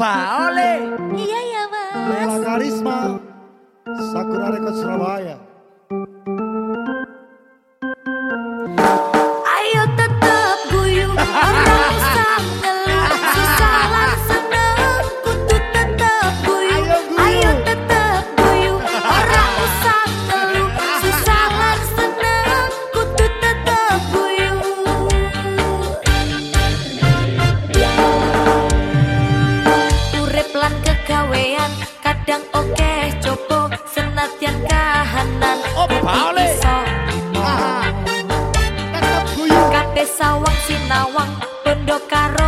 Oleh. Iya ya Mas. Bella Karisma, Sakura Record Surabaya. Ayo tetap guyu, orang usah ngeluh, susah lan seneng, kudu tetap guyu. Ayo tetap guyu, orang usah ngeluh, susah lan seneng, kudu tetap guyu. Urip lan kegawean kadang oke coba senadyan kahanan. Oleh. Kabeh sawang sinawang bondo karo